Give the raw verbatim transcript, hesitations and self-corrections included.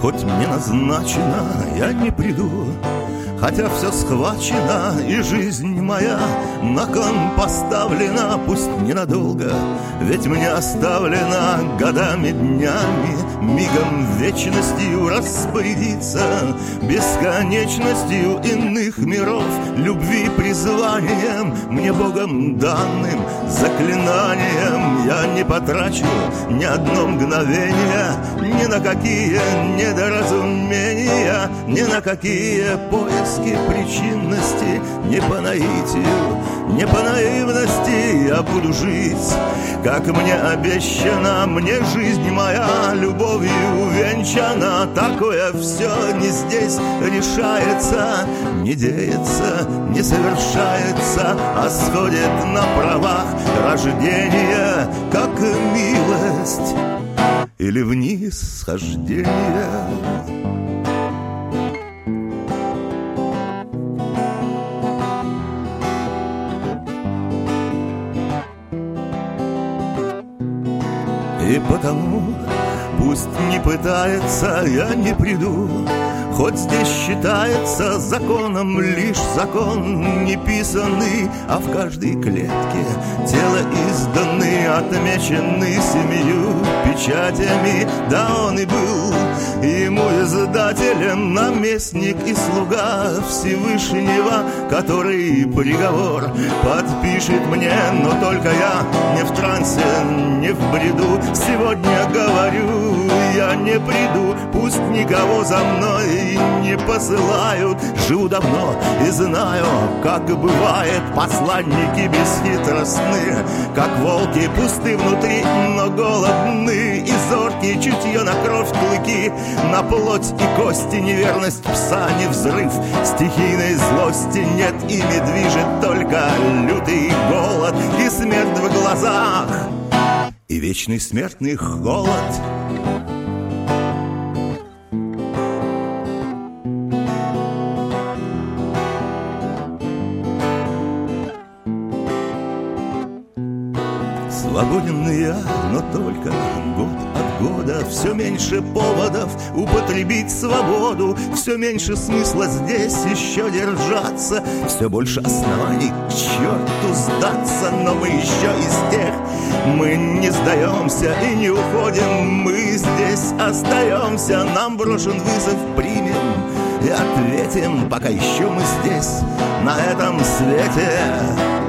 Хоть мне назначено, я не приду, хотя все схвачено, и жизнь моя на кон поставлена, пусть ненадолго, ведь мне оставлено годами, днями, мигом, вечностью распорядиться, бесконечностью иных миров, любви призванием, мне Богом данным заклинанием. Я не потрачу ни одно мгновение ни на какие недоразумения, ни на какие поиски причинности, не по наитию, не по наивности я буду жить, как мне обещано, мне жизнь моя любовью венчана. Такое все не здесь решается, не деется, не совершается, а сходит на правах рождения, как милость или вниз схождение. И потому пусть не пытается, я не приду, хоть здесь считается законом лишь закон неписанный, а в каждой клетке тело изданы, отмечены семью печатями. Да он и был ему издателем, наместник и слуга Всевышнего, который приговор подпишет мне. Но только я не в трансе, не в бреду, сегодня говорю, я не приду, пусть никого за мной не посылают. Живу давно и знаю, как бывает, посланники бесхитростны, как волки, пусты внутри, но голодны, и зоркие, чутье на кровь, клыки, на плоть и кости, неверность пса, не взрыв стихийной злости нет, ими движет только лютый голод и смерть в глазах, и вечный смертный холод. Свободен я, но только год от года. Все меньше поводов употребить свободу, все меньше смысла здесь еще держаться, все больше оснований к черту сдаться. Но мы еще из тех, мы не сдаемся и не уходим, мы здесь остаемся. Нам брошен вызов, примем и ответим, пока еще мы здесь, на этом свете.